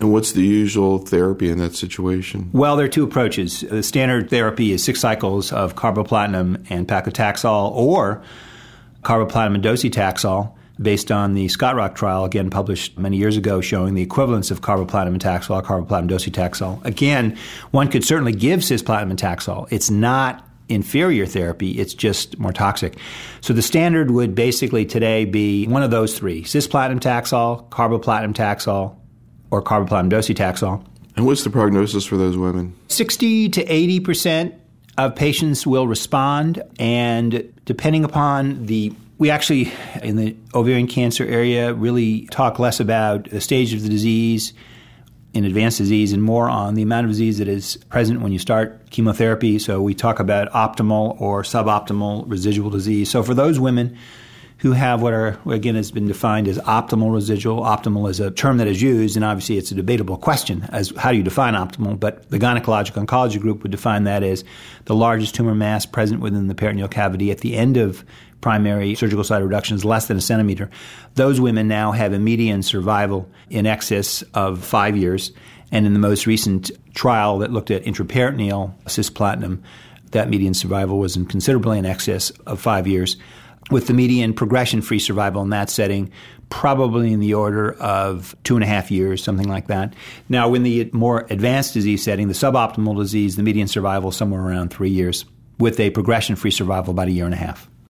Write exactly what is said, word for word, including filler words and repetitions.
And what's the usual therapy in that situation? Well, there are two approaches. The standard therapy is six cycles of carboplatin and paclitaxel or carboplatin and docetaxel, based on the Scott Rock trial, again published many years ago, showing the equivalence of carboplatin and Taxol, carboplatin and docetaxel. Again, one could certainly give cisplatin and Taxol. It's not inferior therapy, it's just more toxic. So the standard would basically today be one of those three: cisplatin Taxol, carboplatin Taxol, or carboplatin docetaxel. And what's the prognosis for those women? sixty to eighty percent of patients will respond, and depending upon the we actually, in the ovarian cancer area, really talk less about the stage of the disease in advanced disease and more on the amount of disease that is present when you start chemotherapy. So we talk about optimal or suboptimal residual disease. So for those women who have what are, again, has been defined as optimal residual. Optimal is a term that is used, and obviously it's a debatable question as how do you define optimal, but the gynecologic oncology group would define that as the largest tumor mass present within the peritoneal cavity at the end of primary surgical site reduction is less than a centimeter. Those women now have a median survival in excess of five years, and in the most recent trial that looked at intraperitoneal cisplatin, that median survival was in considerably in excess of five years, with the median progression-free survival in that setting probably in the order of two and a half years, something like that. Now, in the more advanced disease setting, the suboptimal disease, the median survival is somewhere around three years, with a progression-free survival about a year and a half.